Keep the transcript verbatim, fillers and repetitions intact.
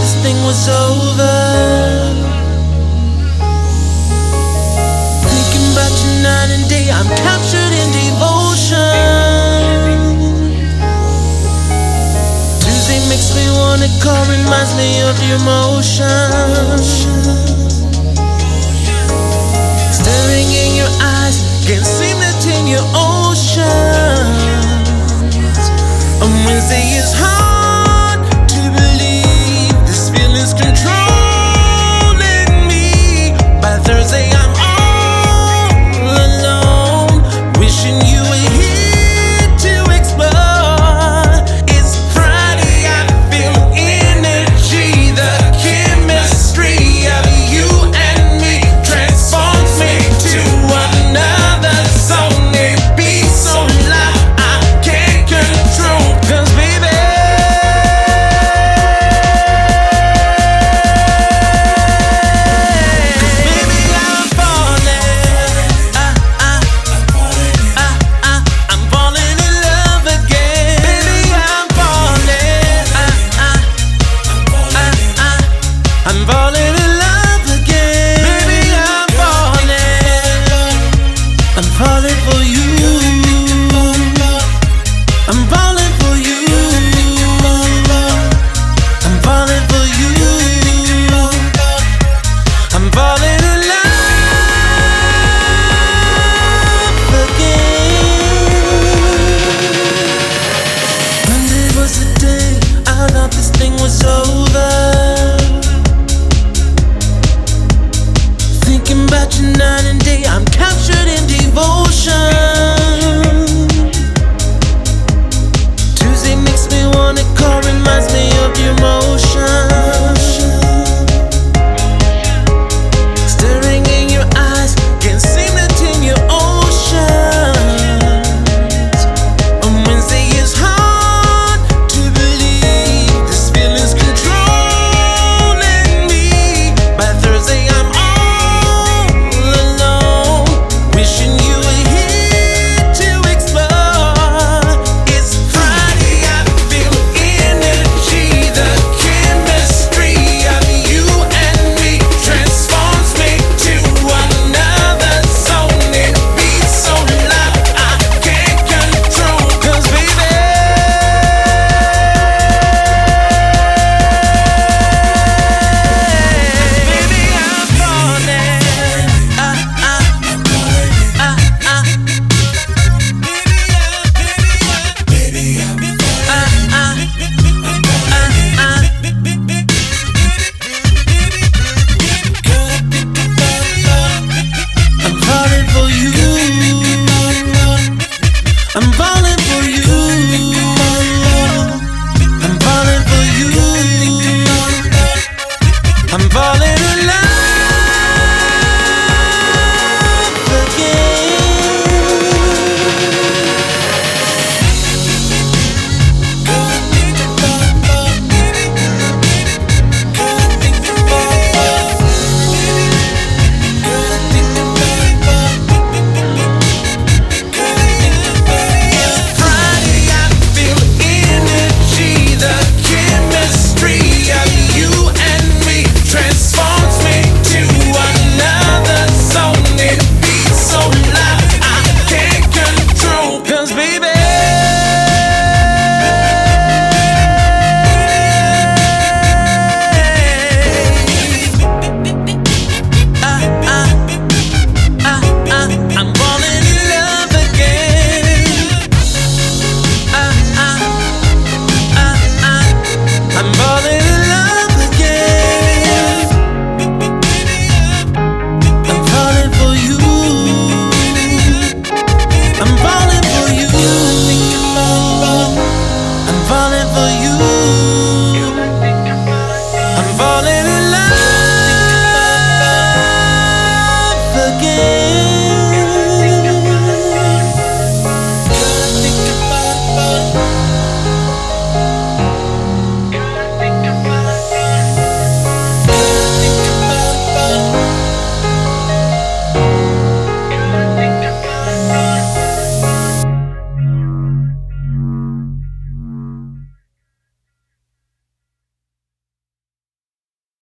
this thing was over. Thinking about you night and day, I'm captured in devotion. Tuesday makes me wanna call, reminds me of your emotions. Staring in your eyes, can't seem to tame your oceans. On Wednesday is hard to believe this feeling's controlling me. By Thursday I'm all alone, wishing you were here to explore. It's Friday, I feel energy, the chemistry of you and me transforms me to another zone. It beats so loud I can't control. Cause baby, cause baby I'm falling. I, I, I, I, I'm falling in love again. Baby I'm falling. I, I, I, I, I'm falling in love again. Baby I'm falling. I'm falling for you. I'm falling for you. I'm falling for you. I'm falling in love again. Monday was the day I thought this thing was over. Thinking about you night and day, I'm captured in devotion. Tuesday makes me wanna call, reminds me of your emotions. Staring in your eyes, can't seem to tame your oceans. On Wednesday it's hard to believe this feeling's controlling me. By Thursday I'm all alone, wishing you were here to explore. It's Friday, I feel energy, the chemistry of you and me transforms me to another zone. It beats so loud I can't control. Cause baby, baby I'm falling. I, I, I, I, baby I'm I, I, I, I, I'm falling for you. I'm falling for you. I'm falling for you. I'm falling in love Friday, I feel energy, the chemistry of you and me transforms me to another zone. It beats so loud I can't control. Cause baby, I, I, I, I, I'm falling in love again. I, I, I, I, I'm falling in love again. I'm falling for you. I'm falling for you. I'm falling for you. I'm falling